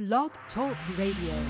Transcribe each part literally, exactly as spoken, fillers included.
Blog Talk Radio.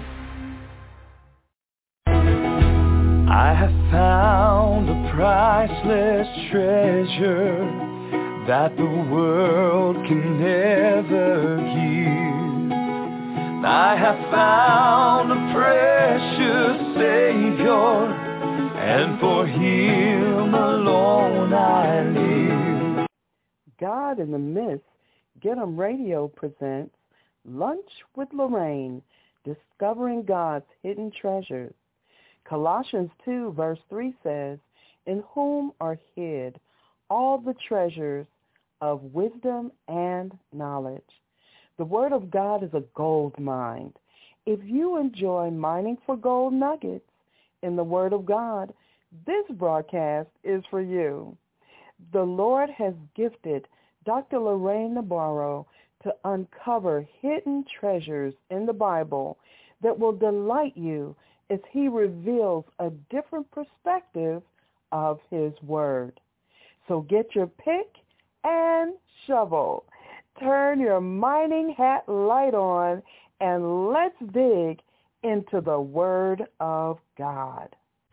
I have found a priceless treasure that the world can never give. I have found a precious Savior, and for Him alone I live. God in the Midst, Get 'em Radio presents Lunch with Lorraine, Discovering God's Hidden Treasures. Colossians two verse three says, in whom are hid all the treasures of wisdom and knowledge. The Word of God is a gold mine. If you enjoy mining for gold nuggets in the Word of God, this broadcast is for you. The Lord has gifted Doctor Lorraine Nabarro to uncover hidden treasures in the Bible that will delight you as he reveals a different perspective of his word. So get your pick and shovel. Turn your mining hat light on, and let's dig into the Word of God.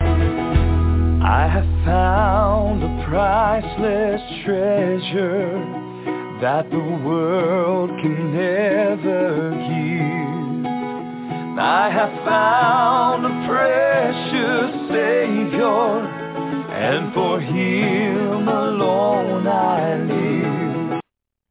I have found a priceless treasure that the world can never give. I have found a precious Savior, and for Him alone I live.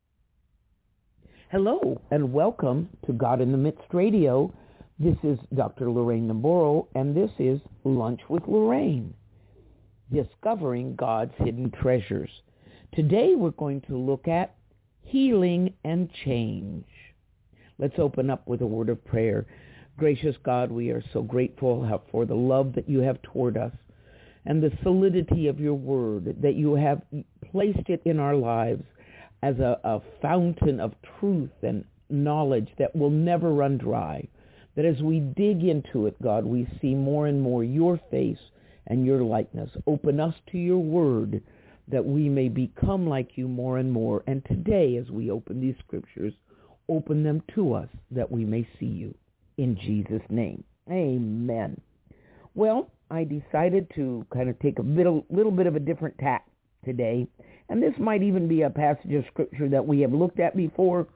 Hello, and welcome to God in the Midst Radio. This is Doctor Lorraine Nabarro, and this is Lunch with Lorraine, Discovering God's Hidden Treasures. Today we're going to look at healing and change. Let's open up with a word of prayer. Gracious God, we are so grateful for the love that you have toward us and the solidity of your word, that you have placed it in our lives as a, a fountain of truth and knowledge that will never run dry. That as we dig into it, God, we see more and more your face and your likeness. Open us to your word that we may become like you more and more. And today, as we open these scriptures, open them to us that we may see you. In Jesus' name, amen. Well, I decided to kind of take a little, little bit of a different tack today. And this might even be a passage of scripture that we have looked at before,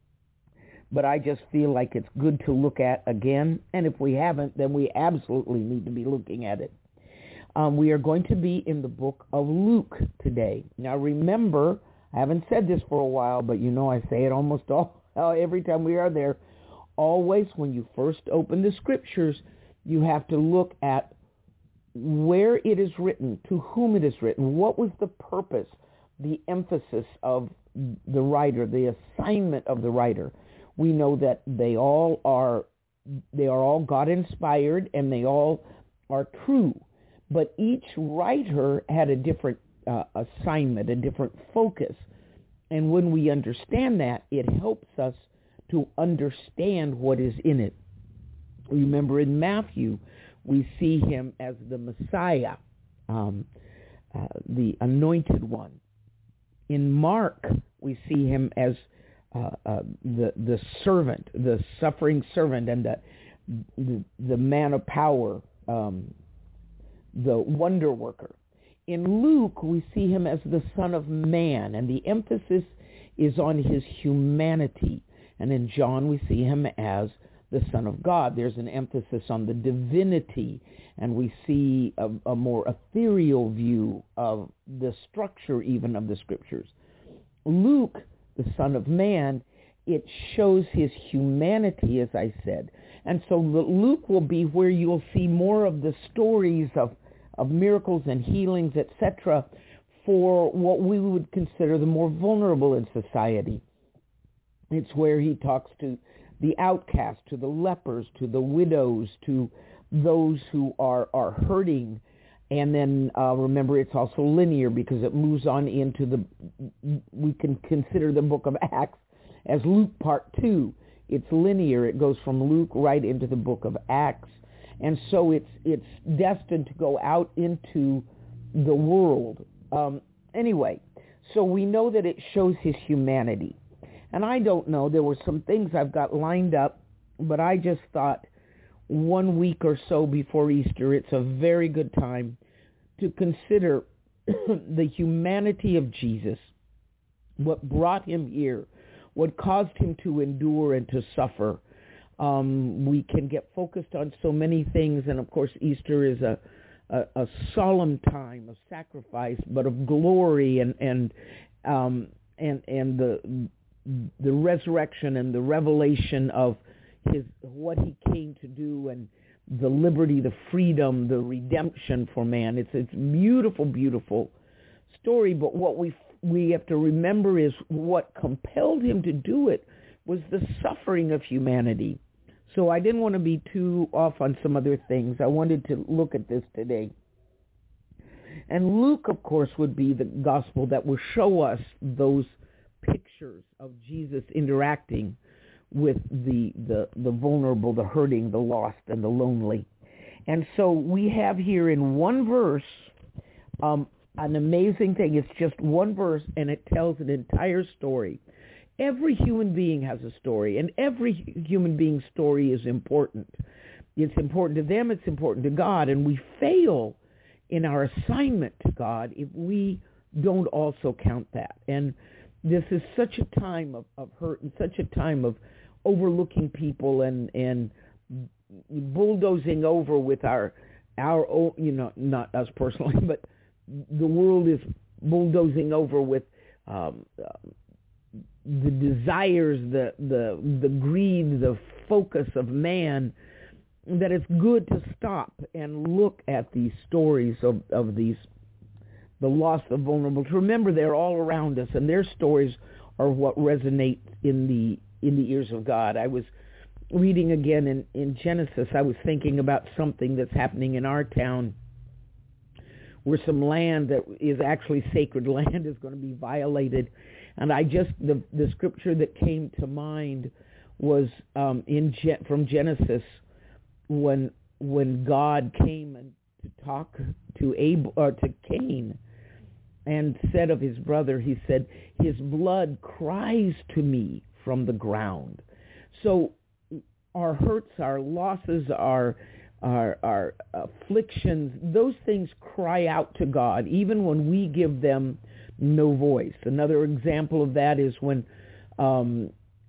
but I just feel like it's good to look at again. And if we haven't, then we absolutely need to be looking at it. Um, we are going to be in the book of Luke today. Now remember, I haven't said this for a while, but you know I say it almost all every time we are there. Always when you first open the scriptures, you have to look at where it is written, to whom it is written, what was the purpose, the emphasis of the writer, the assignment of the writer. We know that they all are they are all God-inspired and they all are true. But each writer had a different uh, assignment, a different focus. And when we understand that, it helps us to understand what is in it. Remember in Matthew, we see him as the Messiah, um, uh, the anointed one. In Mark, we see him as uh, uh, the the servant, the suffering servant, and the the, the man of power, um, the wonder worker. In Luke, we see him as the Son of Man, and the emphasis is on his humanity. And in John, we see him as the Son of God. There's an emphasis on the divinity, and we see a, a more ethereal view of the structure even of the scriptures. Luke, the Son of Man, it shows his humanity, as I said. And so Luke will be where you'll see more of the stories of of miracles and healings, et cetera, for what we would consider the more vulnerable in society. It's where he talks to the outcast, to the lepers, to the widows, to those who are, are hurting. And then uh, remember, it's also linear because it moves on into the, we can consider the book of Acts as Luke part two. It's linear. It goes from Luke right into the book of Acts. And so it's it's destined to go out into the world. Um, anyway, so we know that it shows his humanity. And I don't know, there were some things I've got lined up but I just thought one week or so before Easter, it's a very good time to consider the humanity of Jesus, what brought him here, what caused him to endure and to suffer. Um, we can get focused on so many things, and of course Easter is a, a, a solemn time of sacrifice, but of glory and and um, and and the the resurrection and the revelation of his what he came to do, and the liberty, the freedom, the redemption for man. It's it's beautiful, beautiful story. But what we we have to remember is what compelled him to do it was the suffering of humanity. So I didn't want to be too off on some other things. I wanted to look at this today. And Luke, of course, would be the gospel that will show us those pictures of Jesus interacting with the, the, the vulnerable, the hurting, the lost, and the lonely. And so we have here in one verse um, an amazing thing. It's just one verse, and it tells an entire story. Every human being has a story, and every human being's story is important. It's important to them, it's important to God, and we fail in our assignment to God if we don't also count that. And this is such a time of, of hurt and such a time of overlooking people and, and bulldozing over with our, our own, you know, not us personally, but the world is bulldozing over with um, uh, the desires, the, the the greed, the focus of man, that it's good to stop and look at these stories of, of these, the lost, the vulnerable. To remember they're all around us, and their stories are what resonate in the in the ears of God. I was reading again in, in Genesis. I was thinking about something that's happening in our town, where some land that is actually sacred land is going to be violated. And I just, the, the scripture that came to mind was um, in from Genesis, when when God came and to talk to Abel, or to Cain, and said of his brother, he said, his blood cries to me from the ground. So our hurts, our losses, our our, our afflictions, those things cry out to God, even when we give them no voice. Another example of that is when um,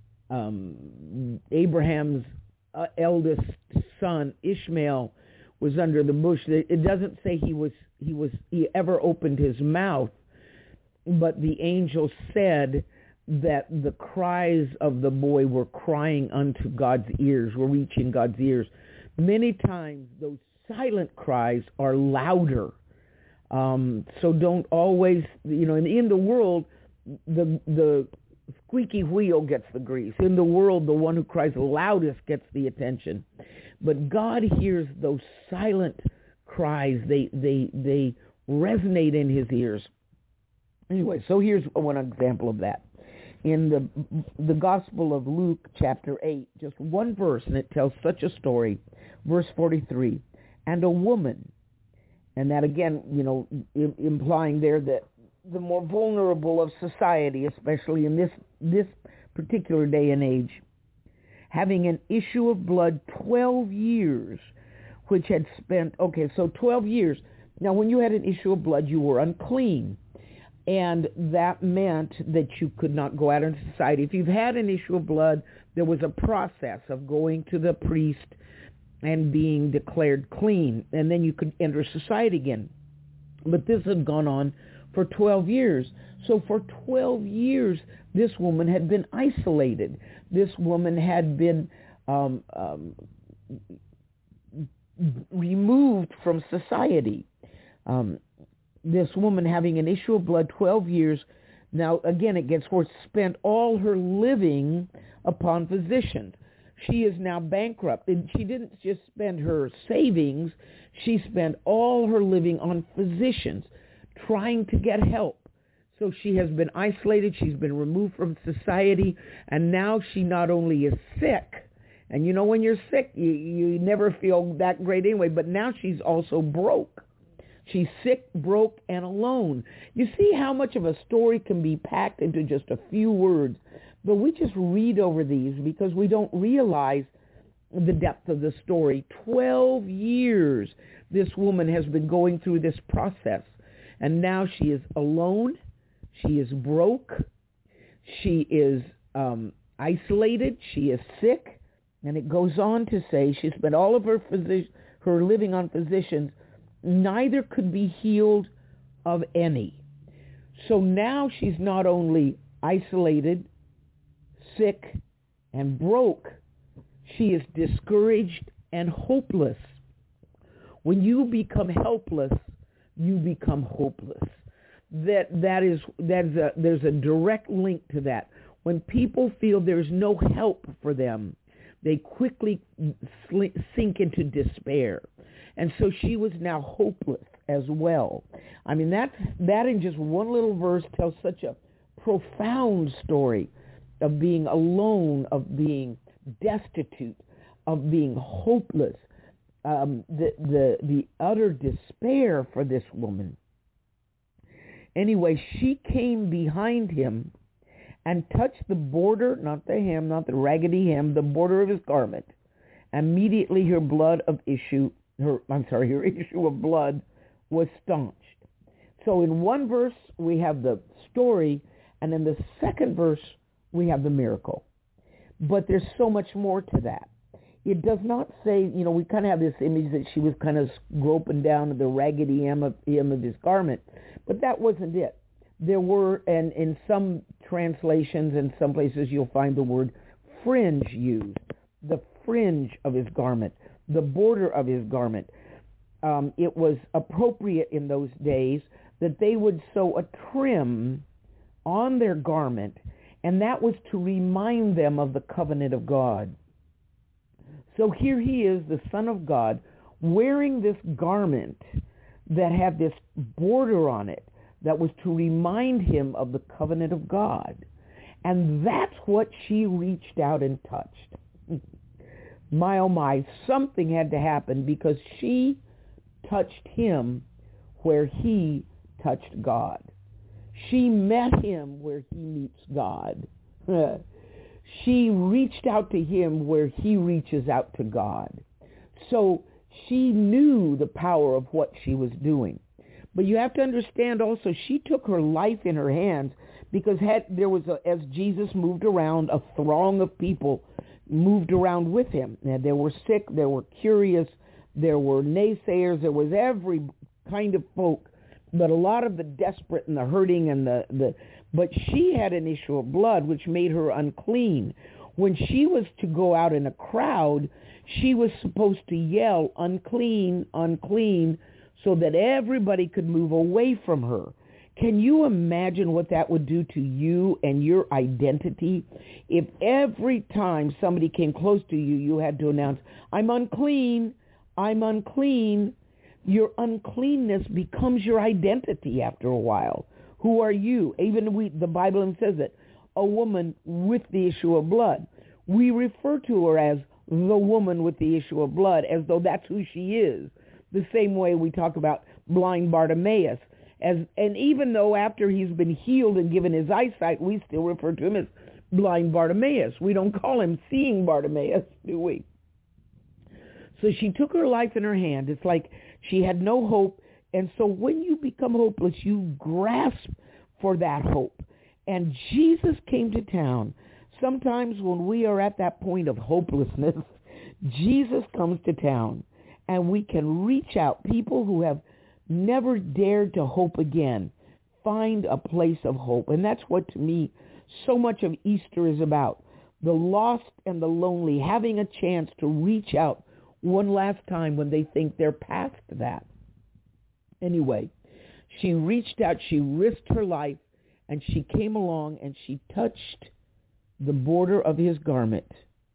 um, Abraham's uh, eldest son Ishmael was under the bush. It doesn't say he was he was he ever opened his mouth, but the angel said that the cries of the boy were crying unto God's ears, were reaching God's ears. Many times those silent cries are louder. Um, so don't always, you know, in, in the world, the the squeaky wheel gets the grease. In the world, the one who cries loudest gets the attention. But God hears those silent cries. They they they resonate in his ears. Anyway, so here's one example of that. In the the Gospel of Luke, chapter eight, just one verse, and it tells such a story. Verse forty-three, and a woman, and that again, you know, im- implying there that the more vulnerable of society, especially in this this particular day and age, having an issue of blood twelve years, which had spent, okay, so twelve years. Now, when you had an issue of blood, you were unclean. And that meant that you could not go out into society. If you've had an issue of blood, there was a process of going to the priest and being declared clean, and then you could enter society again. But this had gone on for twelve years. So for twelve years, this woman had been isolated. This woman had been um, um, removed from society. Um This woman having an issue of blood twelve years. Now, again, it gets worse. Spent all her living upon physicians. She is now bankrupt. And she didn't just spend her savings. She spent all her living on physicians, trying to get help. So she has been isolated. She's been removed from society. And now she not only is sick, and you know when you're sick, you, you never feel that great anyway, but now she's also broke. She's sick, broke, and alone. You see how much of a story can be packed into just a few words. But we just read over these because we don't realize the depth of the story. Twelve years this woman has been going through this process, and now she is alone, she is broke, she is um, isolated, she is sick, and it goes on to say she spent all of her physi- her living on physicians, neither could be healed of any. So now she's not only isolated, sick, and broke, she is discouraged and hopeless. When you become helpless, you become hopeless. That that is that's a, there's a direct link to that. When people feel there's no help for them, they quickly sink into despair. And so she was now hopeless as well. I mean, that's, that in just one little verse tells such a profound story of being alone, of being destitute, of being hopeless, um, the, the, the utter despair for this woman. Anyway, she came behind him and touched the border, not the hem, not the raggedy hem, the border of his garment. Immediately her blood of issue, her I'm sorry, her issue of blood was staunched. So in one verse we have the story, and in the second verse we have the miracle. But there's so much more to that. It does not say, you know, we kind of have this image that she was kind of groping down the raggedy hem of, hem of his garment, but that wasn't it. There were, and in some translations and some places you'll find the word fringe used, the fringe of his garment, the border of his garment. Um, it was appropriate in those days that they would sew a trim on their garment, and that was to remind them of the covenant of God. So here he is, the Son of God, wearing this garment that had this border on it that was to remind him of the covenant of God. And that's what she reached out and touched. My, oh my, something had to happen because she touched him where he touched God. She met him where he meets God. She reached out to him where he reaches out to God. So she knew the power of what she was doing. But you have to understand also, she took her life in her hands because had, there was, a, as Jesus moved around, a throng of people moved around with him. And there were sick, there were curious, there were naysayers, there was every kind of folk, but a lot of the desperate and the hurting and the, the but she had an issue of blood which made her unclean. When she was to go out in a crowd, she was supposed to yell, unclean, unclean, so that everybody could move away from her. Can you imagine what that would do to you and your identity? If every time somebody came close to you, you had to announce, I'm unclean, I'm unclean. Your uncleanness becomes your identity after a while. Who are you? Even we, the Bible says it, a woman with the issue of blood. We refer to her as the woman with the issue of blood as though that's who she is. The same way we talk about blind Bartimaeus. As, and even though after he's been healed and given his eyesight, we still refer to him as blind Bartimaeus. We don't call him seeing Bartimaeus, do we? So she took her life in her hand. It's like she had no hope. And so when you become hopeless, you grasp for that hope. And Jesus came to town. Sometimes when we are at that point of hopelessness, Jesus comes to town. And we can reach out. People who have never dared to hope again find a place of hope. And that's what, to me, so much of Easter is about. The lost and the lonely having a chance to reach out one last time when they think they're past that. Anyway, she reached out, she risked her life, and she came along and she touched the border of his garment.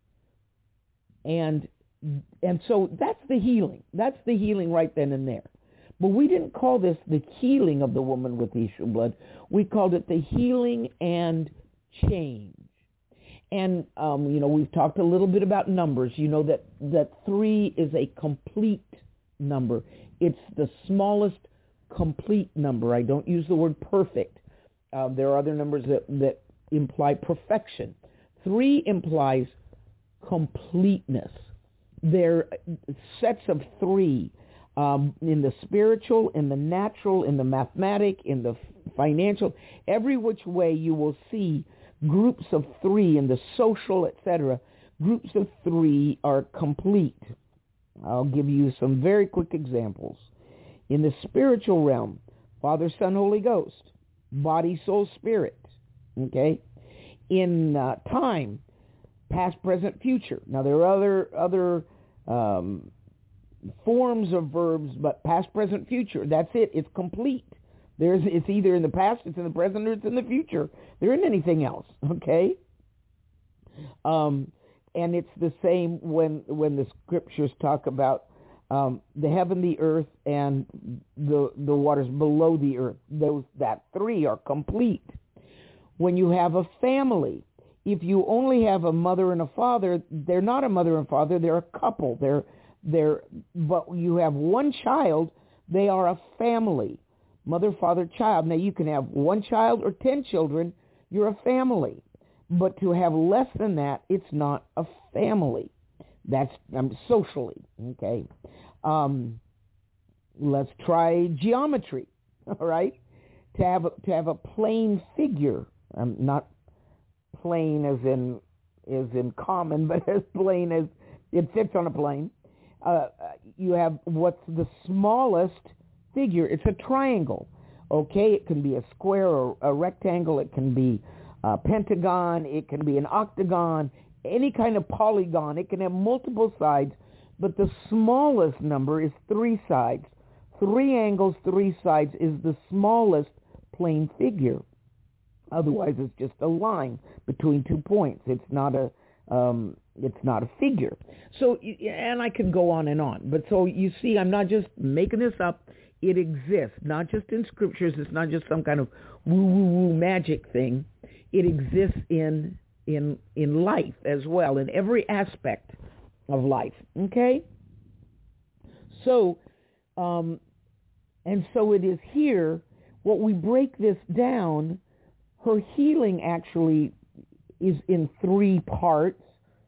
And and so that's the healing. That's the healing right then and there. But we didn't call this the healing of the woman with the issue of blood. We called it the healing and change. And, um, you know, we've talked a little bit about numbers. You know that, that three is a complete number. It's the smallest complete number. I don't use the word perfect. Uh, there are other numbers that, that imply perfection. Three implies completeness. they're sets of three. Um, in the spiritual, in the natural, in the mathematic, in the financial, every which way you will see groups of three, in the social, et cetera. Groups of three are complete. I'll give you some very quick examples. In the spiritual realm, Father, Son, Holy Ghost, body, soul, spirit. Okay? In uh, time, past, present, future. Now there are other other um, forms of verbs, but past, present, future. That's it. It's complete. There's it's either in the past, it's in the present, or it's in the future. There isn't anything else. Okay. Um, and it's the same when when the scriptures talk about um, the heaven, the earth, and the the waters below the earth. Those that three are complete. When you have a family, if you only have a mother and a father, they're not a mother and father. They're a couple. They're they're but you have one child. They are a family. Mother, father, child. Now you can have one child or ten children. You're a family. But to have less than that, it's not a family. That's um, socially, okay? Um, let's try geometry, all right? To have a, to have a plane figure, um, not plane as in as in common, but as plain as it fits on a plane. Uh, you have what's the smallest figure. It's a triangle, okay? It can be a square or a rectangle. It can be a pentagon. It can be an octagon, any kind of polygon. It can have multiple sides, but the smallest number is three sides. Three angles, three sides is the smallest plane figure. Otherwise, it's just a line between two points. It's not a um, it's not a figure. So, and I can go on and on. But so you see, I'm not just making this up. It exists, not just in scriptures. It's not just some kind of woo-woo-woo magic thing. It exists in in in life as well, in every aspect of life. Okay? So, um, and so it is here, what we break this down, her healing actually is in three parts,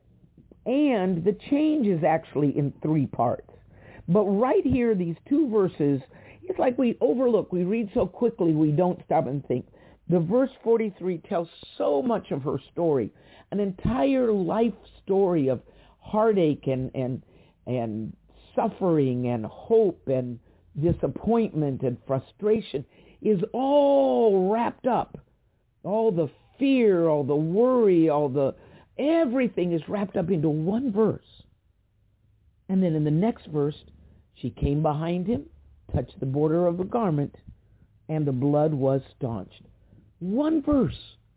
and the change is actually in three parts. But right here, these two verses, it's like we overlook. We read so quickly, we don't stop and think. The verse forty-three tells so much of her story, an entire life story of heartache and and and suffering and hope and disappointment and frustration is all wrapped up. All the fear, all the worry, all the everything is wrapped up into one verse. And then in the next verse, she came behind him, touched the border of the garment, and the blood was staunched. One verse.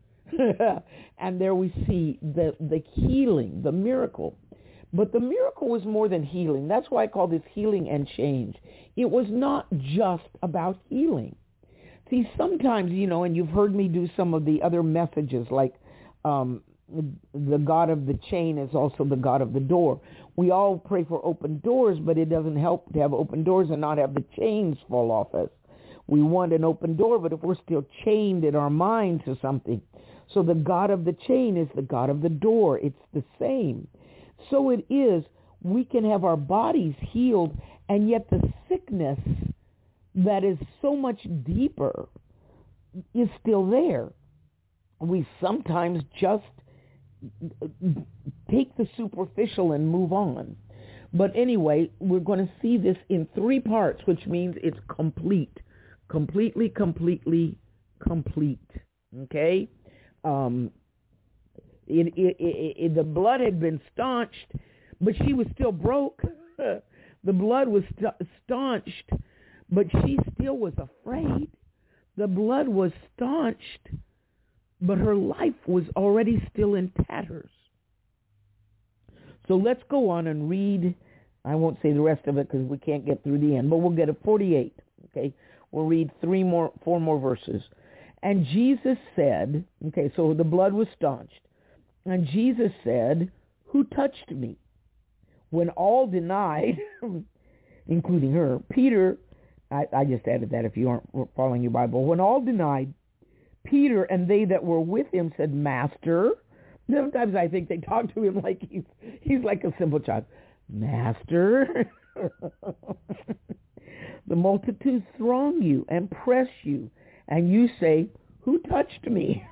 And there we see the, the healing, the miracle. But the miracle was more than healing. That's why I call this healing and change. It was not just about healing. See, sometimes, you know, and you've heard me do some of the other messages, like um, the God of the chain is also the God of the door. We all pray for open doors, but it doesn't help to have open doors and not have the chains fall off us. We want an open door, but if we're still chained in our mind to something. So the God of the chain is the God of the door. It's the same. So it is, we can have our bodies healed, and yet the sickness that is so much deeper is still there. We sometimes just take the superficial and move on. But anyway, we're going to see this in three parts, which means it's complete. Completely, completely, complete. Okay? Um, it, it, it, it, the blood had been staunched, but she was still broke. The blood was st- staunched, but she still was afraid. The blood was staunched, but her life was already still in tatters. So let's go on and read. I won't say the rest of it because we can't get through the end, but we'll get to forty-eight. Okay, we'll read three more, four more verses. And Jesus said, okay, so the blood was staunched. And Jesus said, "Who touched me?" When all denied, including her, Peter, I, I just added that if you aren't following your Bible. When all denied, Peter and they that were with him said, "Master." Sometimes I think they talk to him like he's, he's like a simple child. Master, the multitudes throng you and press you, and you say, who touched me?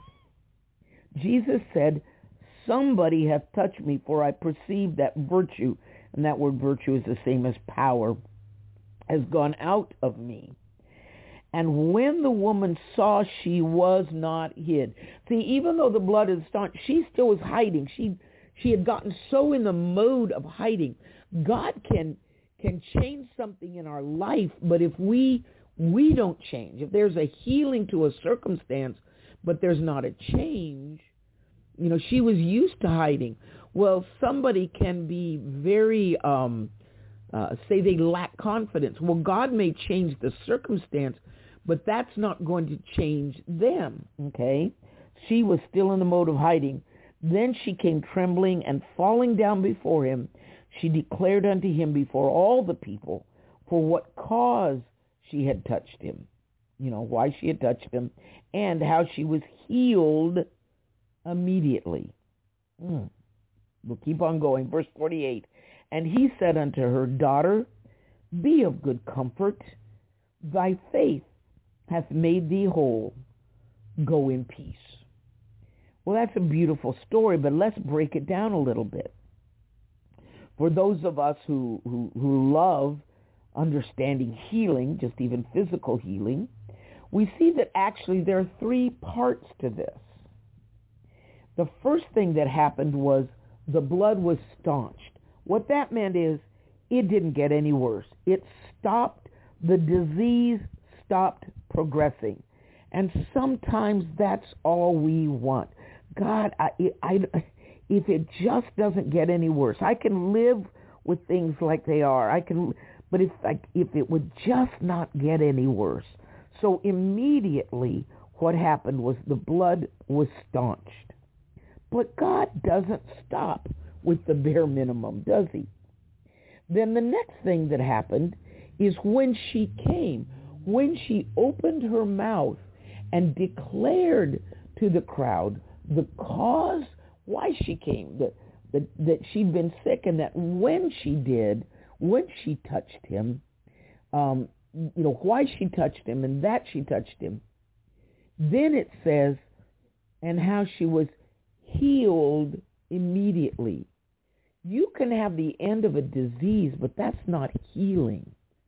Jesus said, somebody hath touched me, for I perceive that virtue, and that word virtue is the same as power, has gone out of me. And when the woman saw she was not hid. See, even though the blood is staunch, she still was hiding. She she had gotten so in the mode of hiding. God can can change something in our life, but if we we don't change, if there's a healing to a circumstance, but there's not a change, you know, she was used to hiding. Well, somebody can be very, um, uh, say they lack confidence. Well, God may change the circumstance, but that's not going to change them, okay? She was still in the mode of hiding. Then she came trembling and falling down before him. She declared unto him before all the people for what cause she had touched him, you know, why she had touched him, and how she was healed immediately. Mm. We'll keep on going. Verse forty-eight. And he said unto her, daughter, be of good comfort. Thy faith hath made thee whole. Go in peace. Well, that's a beautiful story, but let's break it down a little bit. For those of us who, who, who love understanding healing, just even physical healing, we see that actually there are three parts to this. The first thing that happened was the blood was staunched. What that meant is it didn't get any worse. It stopped, the disease stopped progressing. And sometimes that's all we want. God, I, I, if it just doesn't get any worse, I can live with things like they are. I can, but if I, if it would just not get any worse. So immediately what happened was the blood was staunched. But God doesn't stop with the bare minimum, does he? Then the next thing that happened is when she came, when she opened her mouth and declared to the crowd the cause why she came, that, that, that she'd been sick, and that when she did, when she touched him, um, you know, why she touched him and that she touched him. Then it says, and how she was healed immediately. You can have the end of a disease, but that's not healing.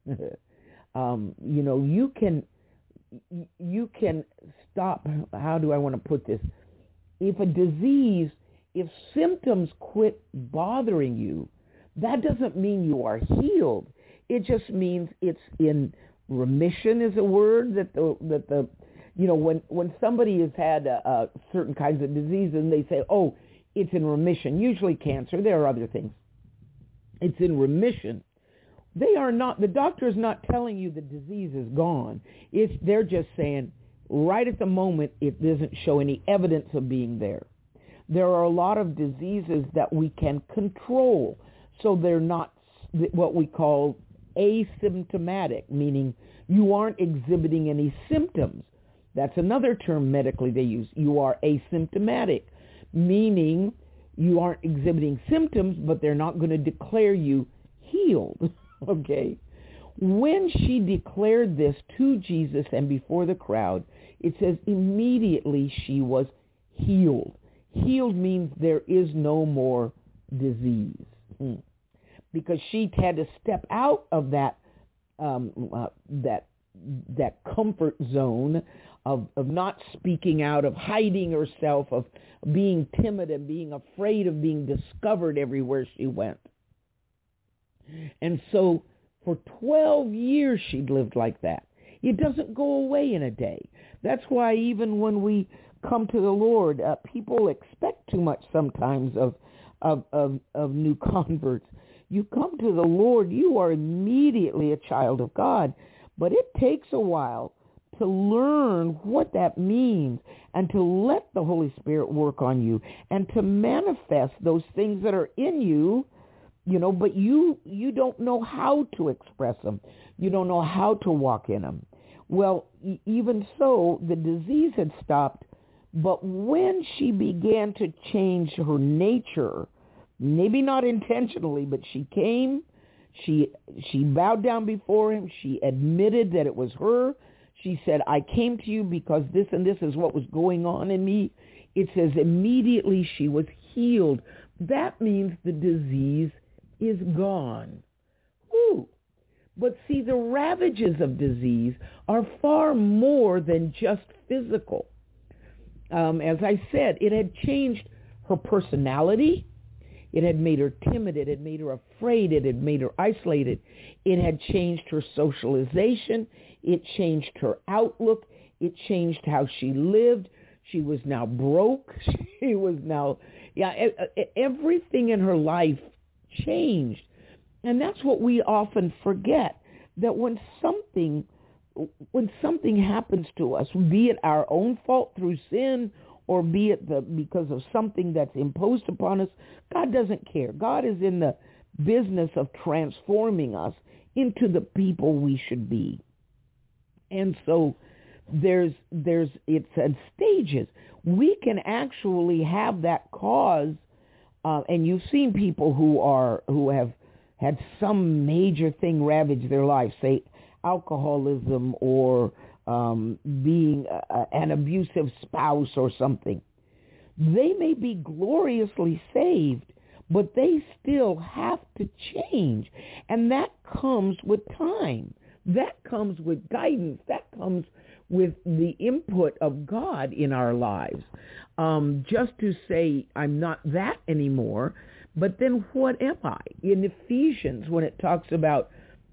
um, you know, you can you can stop. How do I want to put this? If a disease, if symptoms quit bothering you, that doesn't mean you are healed. It just means it's in remission. Is a word that the that the you know when when somebody has had uh, uh, certain kinds of diseases and they say, oh, it's in remission. Usually cancer. There are other things. It's in remission. They are not. The doctor is not telling you the disease is gone. It's they're just saying right at the moment it doesn't show any evidence of being there. There are a lot of diseases that we can control, so they're not what we call asymptomatic, meaning you aren't exhibiting any symptoms. That's another term medically they use. You are asymptomatic, meaning you aren't exhibiting symptoms, but they're not going to declare you healed. Okay? When she declared this to Jesus and before the crowd, it says immediately she was healed. Healed means there is no more disease. Hmm. Because she had to step out of that um, uh, that that comfort zone of, of not speaking out, of hiding herself, of being timid and being afraid of being discovered everywhere she went. And so for twelve years she'd lived like that. It doesn't go away in a day. That's why even when we come to the Lord, uh, people expect too much sometimes of, of, of, of new converts. You come to the Lord, you are immediately a child of God. But it takes a while to learn what that means and to let the Holy Spirit work on you and to manifest those things that are in you, you know, but you you don't know how to express them. You don't know how to walk in them. Well, e- even so, the disease had stopped, but when she began to change her nature, maybe not intentionally, but she came. She she bowed down before him. She admitted that it was her. She said, I came to you because this and this is what was going on in me. It says immediately she was healed. That means the disease is gone. Ooh. But see, the ravages of disease are far more than just physical. Um, as I said, it had changed her personality. It had made her timid. It had made her afraid. It had made her isolated. It had changed her socialization. It changed her outlook. It changed how she lived. She was now broke. She was now, yeah, everything in her life changed. And that's what we often forget, that when something, when something happens to us, be it our own fault through sin or be it the, because of something that's imposed upon us, God doesn't care. God is in the business of transforming us into the people we should be. And so there's, there's, it's in stages. We can actually have that cause, uh, and you've seen people who are, who have had some major thing ravage their life, say alcoholism or um, being a, an abusive spouse or something. They may be gloriously saved, but they still have to change. And that comes with time. That comes with guidance. That comes with the input of God in our lives. Um, just to say, I'm not that anymore, but then what am I? In Ephesians, when it talks about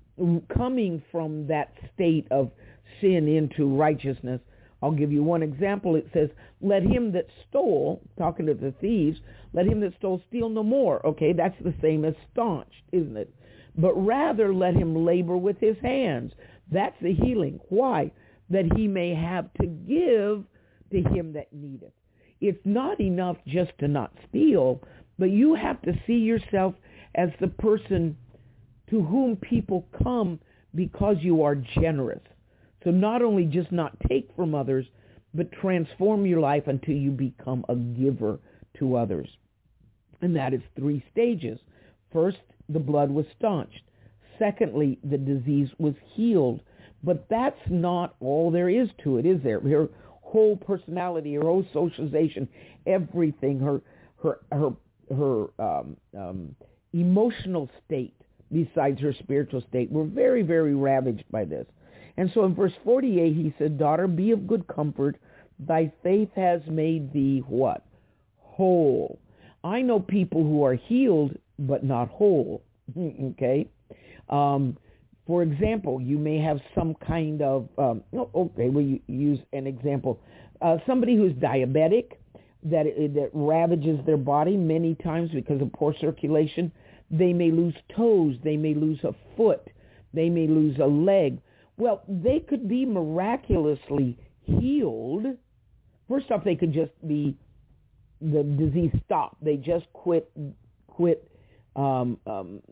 coming from that state of sin into righteousness, I'll give you one example. It says, let him that stole, talking to the thieves, let him that stole steal no more. Okay, that's the same as staunched, isn't it? But rather let him labor with his hands. That's the healing. Why? That he may have to give to him that needeth. It's not enough just to not steal, but you have to see yourself as the person to whom people come because you are generous. So not only just not take from others, but transform your life until you become a giver to others. And that is three stages. First, the blood was staunched. Secondly, the disease was healed. But that's not all there is to it, is there? Her whole personality, her whole socialization, everything, her her her her um, um, emotional state, besides her spiritual state, were very, very ravaged by this. And so in verse forty-eight, he said, daughter, be of good comfort. Thy faith has made thee what? Whole. I know people who are healed but not whole. Okay? Um, for example, you may have some kind of, um, okay, we'll use an example. Uh, somebody who's diabetic, that, that ravages their body many times because of poor circulation. They may lose toes. They may lose a foot. They may lose a leg. Well, they could be miraculously healed. First off, they could just be, the disease stopped. They just quit, quit, um, um,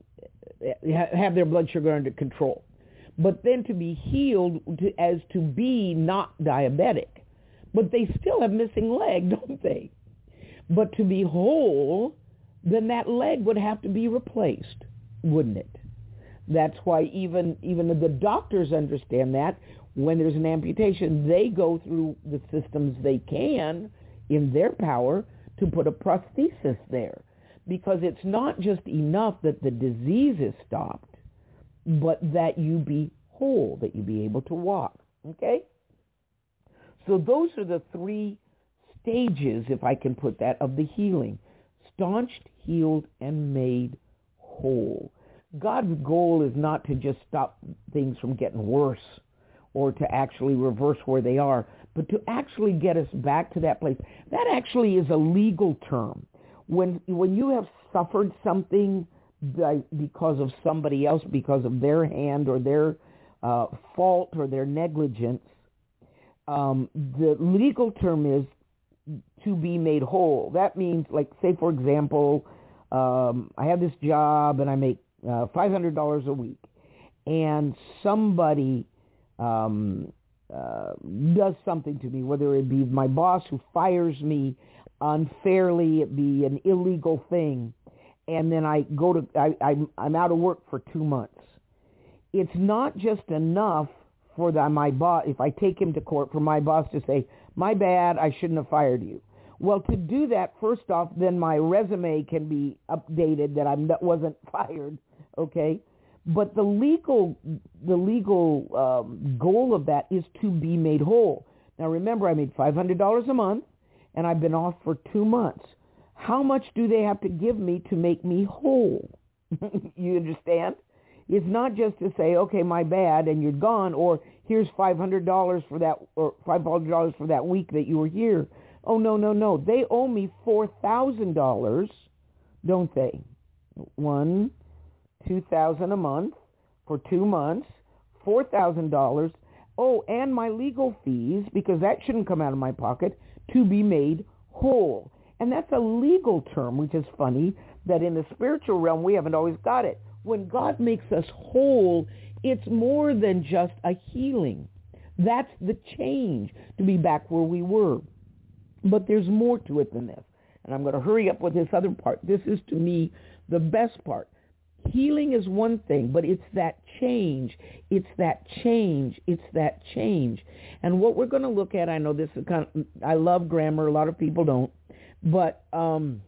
have their blood sugar under control. But then to be healed to, as to be not diabetic. But they still have missing leg, don't they? But to be whole, then that leg would have to be replaced, wouldn't it? That's why even even the doctors understand that when there's an amputation, they go through the systems they can in their power to put a prosthesis there. Because it's not just enough that the disease is stopped, but that you be whole, that you be able to walk. Okay? So those are the three stages, if I can put that, of the healing. Staunched, healed, and made whole. God's goal is not to just stop things from getting worse or to actually reverse where they are, but to actually get us back to that place. That actually is a legal term. When when you have suffered something by, because of somebody else, because of their hand or their uh, fault or their negligence, um, the legal term is to be made whole. That means, like, say, for example, um, I have this job and I make uh, five hundred dollars a week, and somebody um, uh, does something to me, whether it be my boss who fires me unfairly, it be an illegal thing, and then I go to, I, I'm, I'm out of work for two months. It's not just enough for the, my boss, if I take him to court, for my boss to say, my bad, I shouldn't have fired you. Well, to do that, first off, then my resume can be updated that I wasn't fired, okay? But the legal the legal um, goal of that is to be made whole. Now, remember, I made five hundred dollars a month, and I've been off for two months. How much do they have to give me to make me whole? You understand? It's not just to say, okay, my bad, and you're gone, or here's five hundred dollars for that, or five hundred dollars for that week that you were here. Oh, no, no, no. They owe me four thousand dollars, don't they? One, two thousand dollars a month for two months, four thousand dollars. Oh, and my legal fees, because that shouldn't come out of my pocket, to be made whole. And that's a legal term, which is funny, that in the spiritual realm, we haven't always got it. When God makes us whole, it's more than just a healing. That's the change, to be back where we were. But there's more to it than this. And I'm going to hurry up with this other part. This is, to me, the best part. Healing is one thing, but it's that change. It's that change. It's that change. And what we're going to look at, I know this is kind of, I love grammar. A lot of people don't. But, um,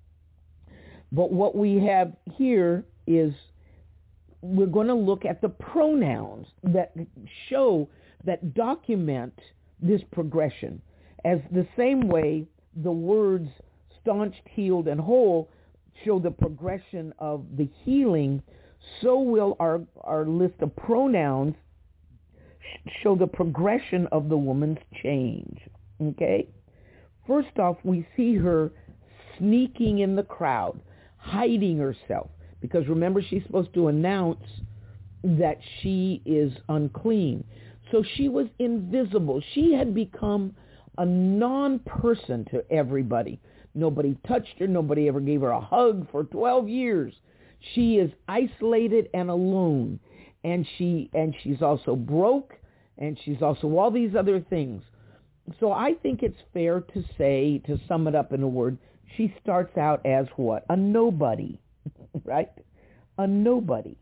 but what we have here is we're going to look at the pronouns that show, that document this progression. As the same way the words staunched, healed, and whole show the progression of the healing, so will our, our list of pronouns show the progression of the woman's change. Okay? First off, we see her sneaking in the crowd, hiding herself. Because remember, she's supposed to announce that she is unclean. So she was invisible. She had become a non-person to everybody. Nobody touched her. Nobody ever gave her a hug for twelve years. She is isolated and alone. And she and she's also broke, and she's also all these other things. So I think it's fair to say, to sum it up in a word, she starts out as what? A nobody, right? A nobody.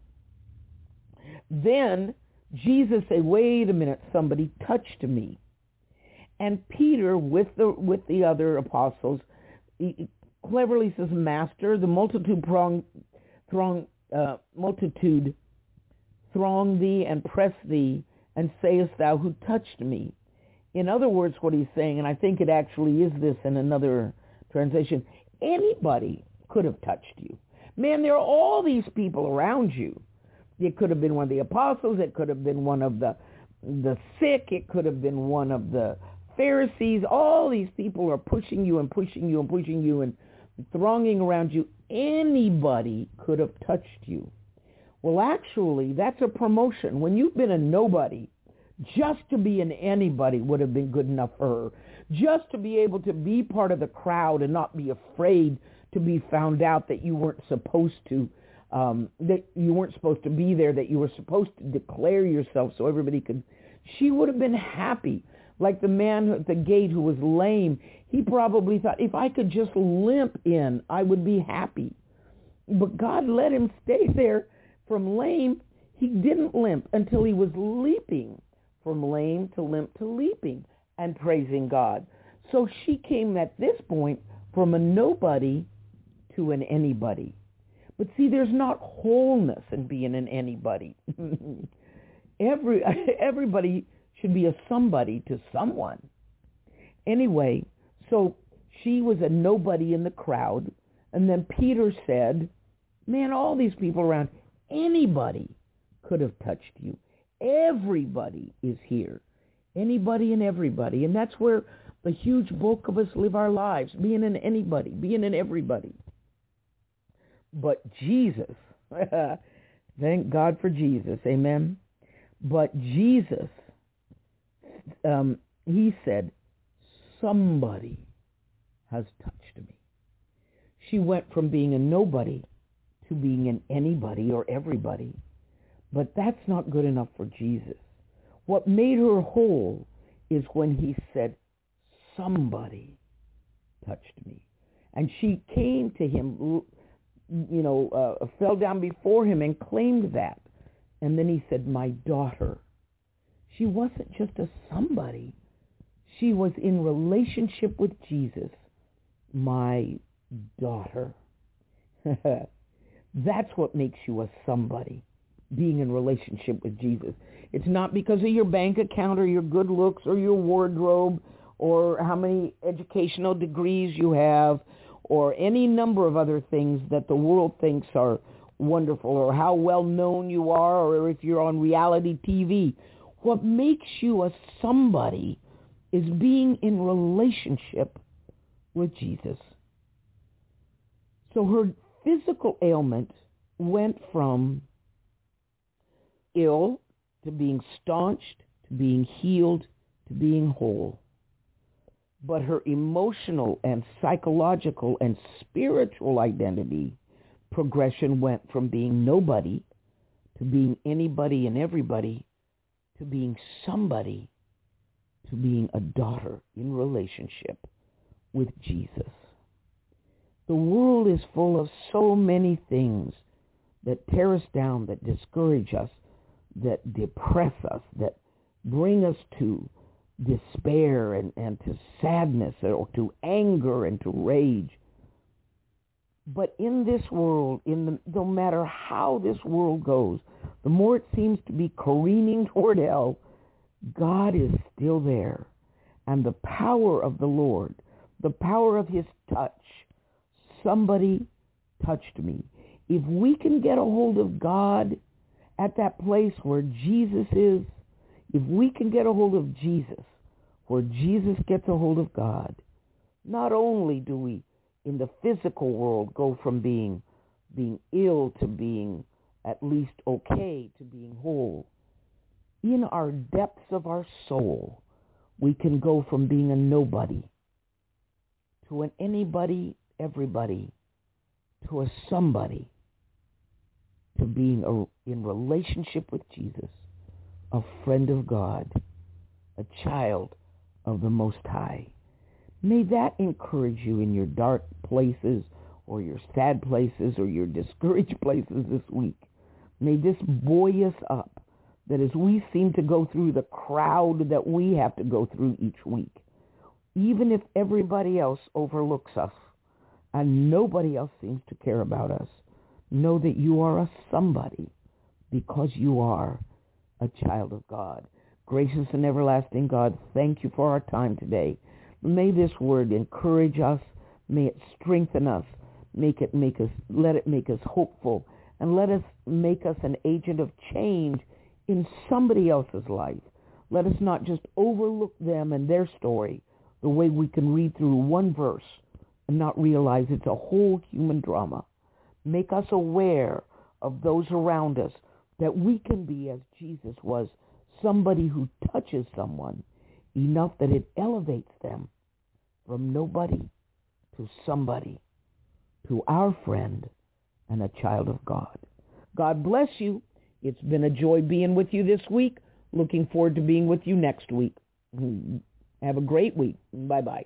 Then Jesus said, wait a minute, somebody touched me. And Peter, with the with the other apostles, he cleverly says, Master, the multitude throng, throng, uh, multitude throng thee and press thee, and sayest thou, who touched me? In other words, what he's saying, and I think it actually is this in another translation, anybody could have touched you. Man, there are all these people around you. It could have been one of the apostles. It could have been one of the the sick. It could have been one of the Pharisees. All these people are pushing you and pushing you and pushing you and thronging around you. Anybody could have touched you. Well, actually, that's a promotion. When you've been a nobody, just to be an anybody would have been good enough for her. Just to be able to be part of the crowd and not be afraid to be found out that you weren't supposed to, um, that you weren't supposed to be there, that you were supposed to declare yourself so everybody could. She would have been happy. Like the man at the gate who was lame, he probably thought, if I could just limp in, I would be happy. But God let him stay there from lame. He didn't limp until he was leaping. From lame to limp to leaping and praising God. So she came at this point from a nobody to an anybody. But see, there's not wholeness in being an anybody. Every everybody should be a somebody to someone. Anyway, so she was a nobody in the crowd. And then Peter said, man, all these people around, anybody could have touched you. Everybody is here. Anybody and everybody. And that's where the huge bulk of us live our lives, being an anybody, being an everybody. But Jesus, thank God for Jesus, amen. But Jesus, um, he said, somebody has touched me. She went from being a nobody to being an anybody or everybody. But that's not good enough for Jesus. What made her whole is when he said, somebody touched me. And she came to him you know, uh, fell down before him and claimed that. And then he said, my daughter. She wasn't just a somebody. She was in relationship with Jesus. My daughter. That's what makes you a somebody, being in relationship with Jesus. It's not because of your bank account or your good looks or your wardrobe or how many educational degrees you have or any number of other things that the world thinks are wonderful or how well known you are or if you're on reality T V. What makes you a somebody is being in relationship with Jesus. So her physical ailment went from ill to being staunched, to being healed, to being whole. But her emotional and psychological and spiritual identity progression went from being nobody to being anybody and everybody to being somebody to being a daughter in relationship with Jesus. The world is full of so many things that tear us down, that discourage us, that depress us, that bring us to despair and, and to sadness or to anger and to rage. But in this world, in the, no matter how this world goes, the more it seems to be careening toward hell, God is still there. And the power of the Lord, the power of his touch, somebody touched me. If we can get a hold of God at that place where Jesus is, if we can get a hold of Jesus, where Jesus gets a hold of God, not only do we in the physical world go from being being ill to being at least okay to being whole, in our depths of our soul, we can go from being a nobody to an anybody, everybody, to a somebody, to being a, in relationship with Jesus, a friend of God, a child of the Most High. May that encourage you in your dark places or your sad places or your discouraged places this week. May this buoy us up that as we seem to go through the crowd that we have to go through each week, even if everybody else overlooks us and nobody else seems to care about us, know that you are a somebody because you are a child of God. Gracious and everlasting God, thank you for our time today. May this word encourage us. May it strengthen us. Make it make us, let it make us hopeful, and let us make us an agent of change in somebody else's life. Let us not just overlook them and their story the way we can read through one verse and not realize it's a whole human drama. Make us aware of those around us, that we can be, as Jesus was, somebody who touches someone enough that it elevates them from nobody to somebody, to our friend and a child of God. God bless you. It's been a joy being with you this week. Looking forward to being with you next week. Have a great week. Bye-bye.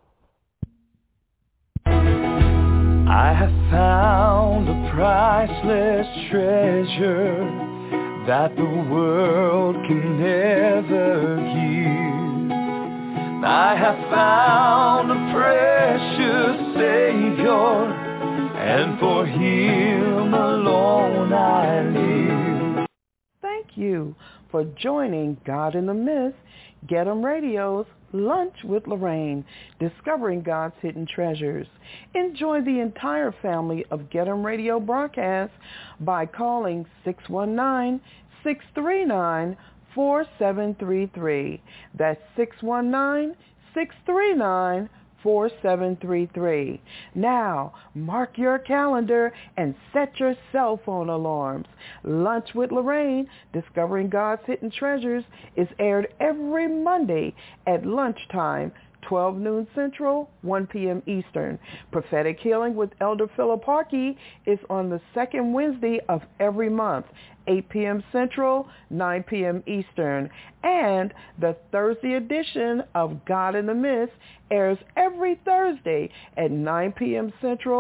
I have found a priceless treasure that the world can never give. I have found a precious Savior, and for him alone I live. Thank you for joining God in the Midst, Get 'em Radio's Lunch with Lorraine, discovering God's hidden treasures. Enjoy the entire family of Get 'em Radio broadcasts by calling six one nine, six three nine, four seven three three. That's six one nine, six three nine, four seven three three. Now, mark your calendar and set your cell phone alarms. Lunch with Lorraine, Discovering God's Hidden Treasures, is aired every Monday at lunchtime, twelve noon Central, one p.m. Eastern. Prophetic Healing with Elder Philip Harkey is on the second Wednesday of every month, eight p.m. Central, nine p.m. Eastern. And the Thursday edition of God in the Midst airs every Thursday at nine p.m. Central,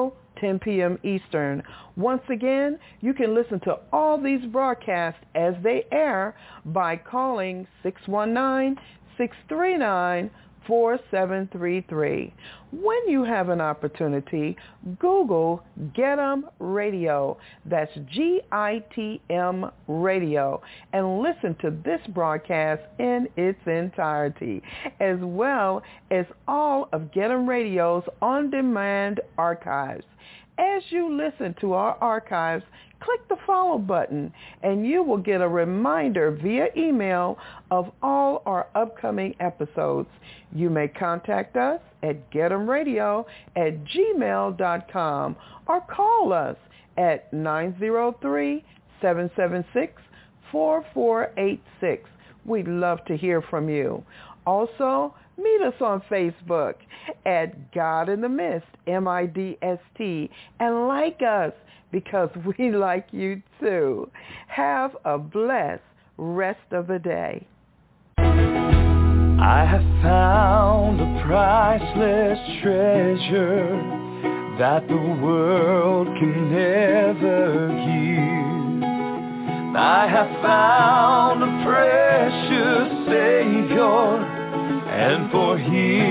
ten p.m. Eastern. Once again, you can listen to all these broadcasts as they air by calling six one nine, six three nine, four seven three three. When you have an opportunity, Google Get 'em Radio. That's G I T M Radio. And listen to this broadcast in its entirety, as well as all of Get 'em Radio's on-demand archives. As you listen to our archives, click the follow button and you will get a reminder via email of all our upcoming episodes. You may contact us at getemradio at gmail dot com or call us at nine zero three, seven seven six, four four eight six. We'd love to hear from you. Also, meet us on Facebook at God in the Midst, M I D S T, and like us because we like you too. Have a blessed rest of the day. I have found a priceless treasure that the world can never give. I have found a precious Savior, and for Him